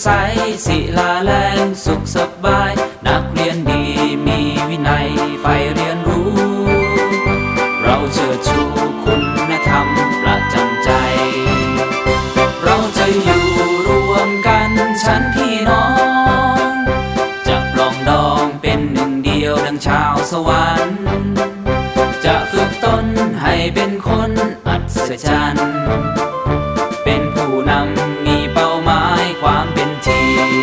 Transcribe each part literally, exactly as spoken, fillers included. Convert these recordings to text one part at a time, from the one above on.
ใสศิลาแรงสุขสบายนักเรียนดีมีวินัยใฝ่เรียนรู้เราเชิดชูคุณธรรมประจำใจเราจะอยู่รวมกันฉันพี่น้องจะปลองดองเป็นหนึ่งเดียวดังชาวสวรรค์จะฝึกตนให้เป็นคนอัศจรรย์เป็นผู้นำมีเป้าหมายความเป็นที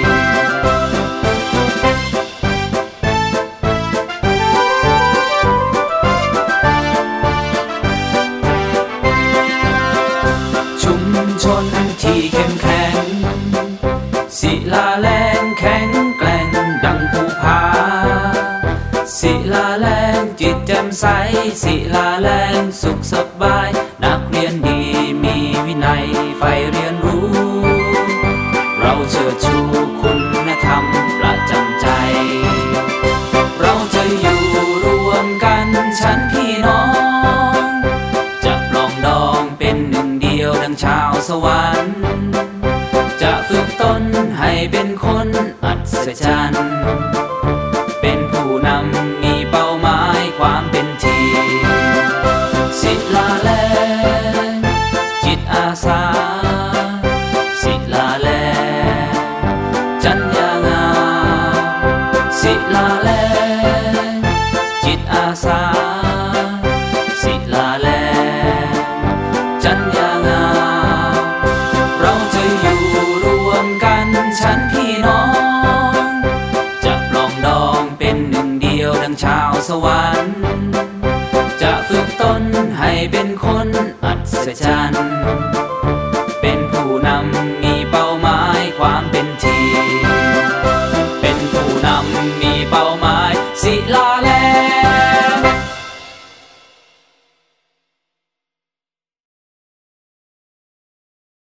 ชุมชนที่เข้มแข็งศิลาแรงแข็งแกร่งดังภูผาศิลาแรงจิตแจ่มใสศิลาแรงสุขสบายนักเรียนดีมีวินัยใฝ่เรียนรู้เราเชิดชูคุณธรรมประจำใจเราจะอยู่รวมกันฉันพี่น้องจะปลองดองเป็นหนึ่งเดียวดังชาวสวรรค์จะฝึกตนให้เป็นคนอัศจรรย์เป็นผู้นำมีเป้าหมายความเป็นทีศิลาแรงจิตอาสาศิลาแรงจัญญางามศิลาแรงจิตอาสาศิลาแรงจัญญางามเราจะอยู่รวมกันฉันพี่น้องจะปลองดองเป็นหนึ่งเดียวดังชาวสวรรค์จะฝึกตนให้เป็นคนอัศจรรย์